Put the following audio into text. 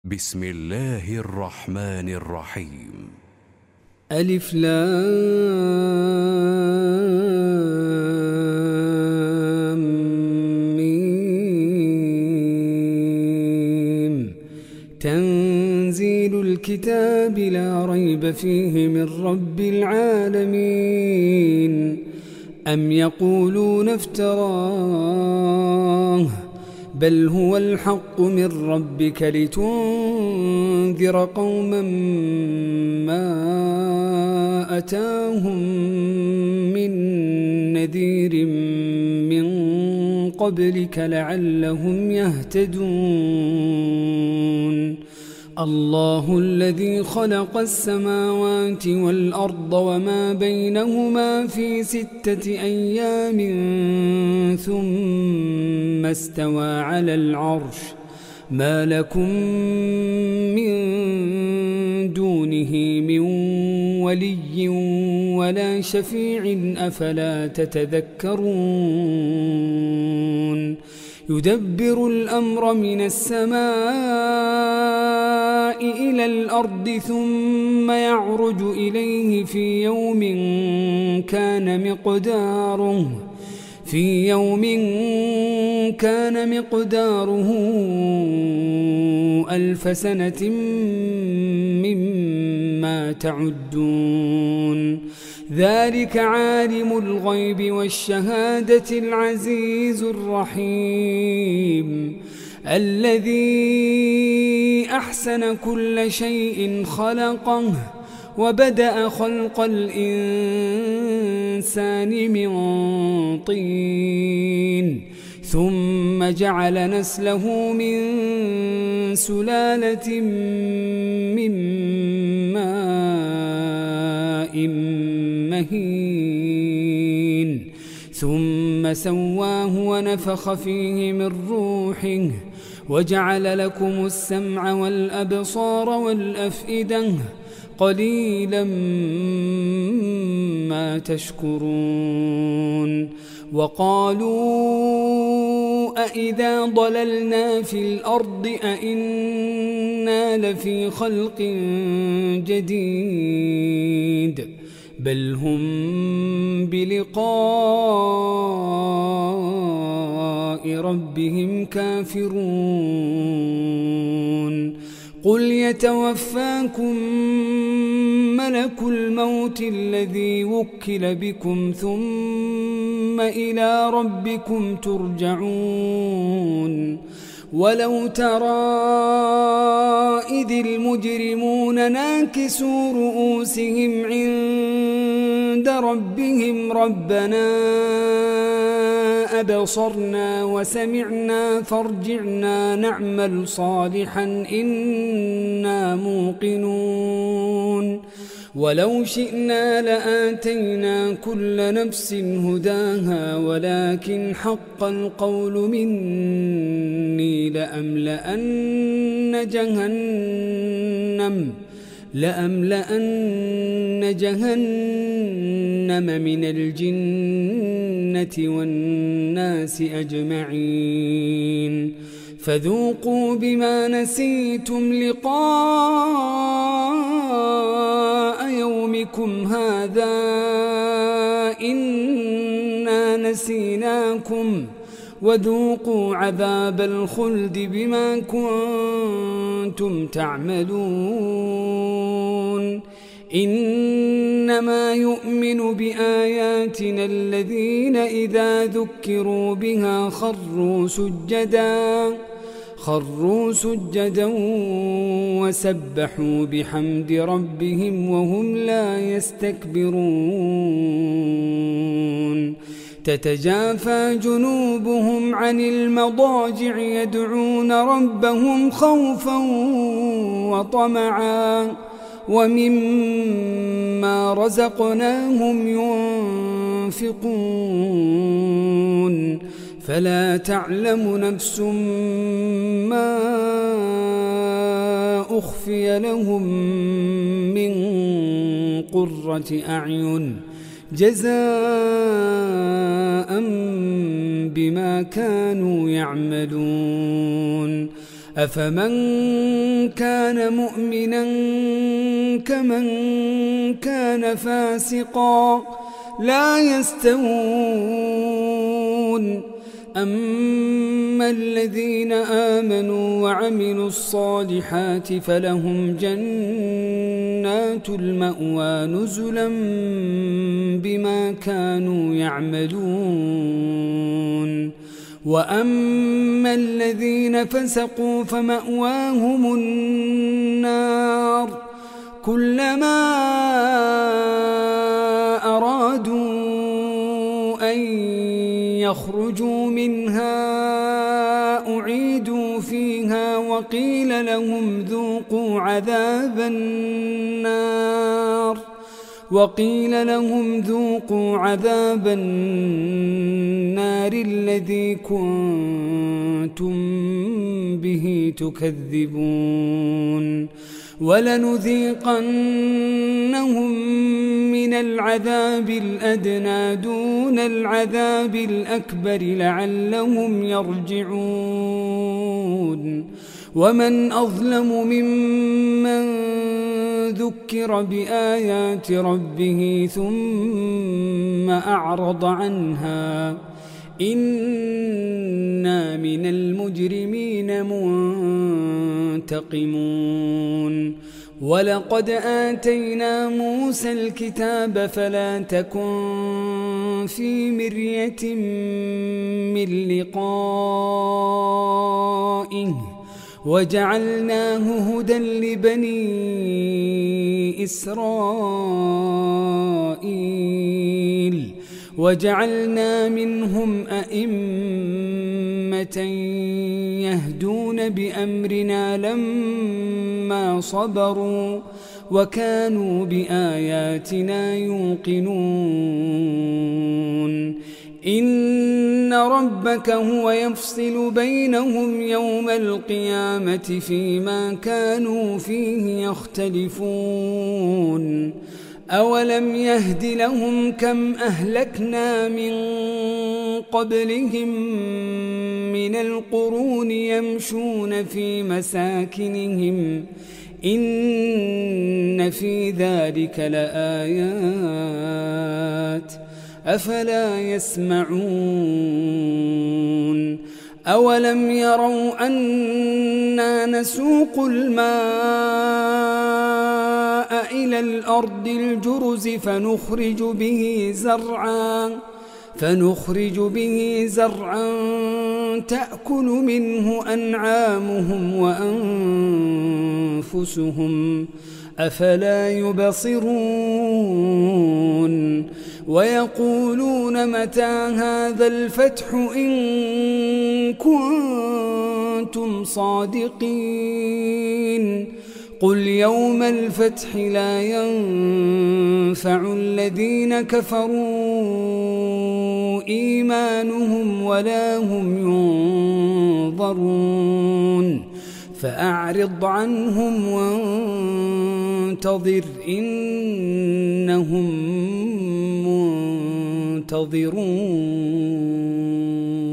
بسم الله الرحمن الرحيم. ألف لام ميم. تنزيل الكتاب لا ريب فيه من رب العالمين. أم يقولون افتراه بل هو الحق من ربك لتنذر قوما ما أتاهم من نذير من قبلك لعلهم يهتدون. الله الذي خلق السماوات والأرض وما بينهما في 6 أيام ثم استوى على العرش. ما لكم من دونه من ولي ولا شفيع أفلا تتذكرون. يدبر الأمر من السماء إلى الأرض ثم يعرج إليه في يوم كان مقداره 1000 سنة مما تعدون. ذلك عالم الغيب والشهادة العزيز الرحيم الذي أحسن كل شيء خلقه وبدأ خلق الإنسان من طين ثم جعل نسله من سلالة من ماء مهين ثم سواه ونفخ فيه من روحه وجعل لكم السمع والأبصار والأفئدة قليلا ما تشكرون. وقالوا أإذا ضللنا في الأرض أإنا لفي خلق جديد بل هم بلقاء ربهم كافرون. قل يتوفاكم ملك الموت الذي وكل بكم ثم إلى ربكم ترجعون. ولو ترى إذ المجرمون ناكسوا رؤوسهم عند ربهم ربنا أبصرنا وسمعنا فارجعنا نعمل صالحا إنا موقنون. ولو شئنا لآتينا كل نفس هداها ولكن حق القول مني لأملأن جهنم من الجنة والناس أجمعين. فذوقوا بما نسيتم لقاء يومكم هذا إنا نسيناكم وذوقوا عذاب الخلد بما كنتم تعملون. إنما يؤمن بآياتنا الذين إذا ذكروا بها خروا سجدا وسبحوا بحمد ربهم وهم لا يستكبرون. تتجافى جنوبهم عن المضاجع يدعون ربهم خوفا وطمعا ومما رزقناهم ينفقون. فلا تعلم نفس ما أخفي لهم من قرة أعين جزاء بما كانوا يعملون. أفمن كان مؤمنا كمن كان فاسقا لا يستوون أما الذين آمنوا وعملوا الصالحات فلهم جنات المأوى نزلا بما كانوا يعملون وأما الذين فسقوا فمأواهم النار كلما أرادوا أن يخرجوا منها أعيدوا فيها وقيل لهم ذوقوا عذاب النار الذي كنتم به تكذبون ولنذيقنهم من العذاب الأدنى دون العذاب الأكبر لعلهم يرجعون ومن أظلم ممن ذكر بآيات ربه ثم أعرض عنها إنا من المجرمين منتقمون ولقد آتينا موسى الكتاب فلا تكن في مرية من لقائه وجعلناه هدى لبني إسرائيل وجعلنا منهم أئمة يهدون بأمرنا لما صبروا وكانوا بآياتنا يوقنون إن ربك هو يفصل بينهم يوم القيامة فيما كانوا فيه يختلفون أولم يهد لهم كم أهلكنا من قبلهم من القرون يمشون في مساكنهم إن في ذلك لآيات أفلا يسمعون أولم يروا أنا نسوق الماء إلى الأرض الجرز فنخرج به زرعا تأكل منه أنعامهم وأنفسهم أفلا يبصرون ويقولون متى هذا الفتح إن كنتم صادقين قل يوم الفتح لا ينفع الذين كفروا إيمانهم ولا هم ينظرون فأعرض عنهم وانتظر إنهم منتظرون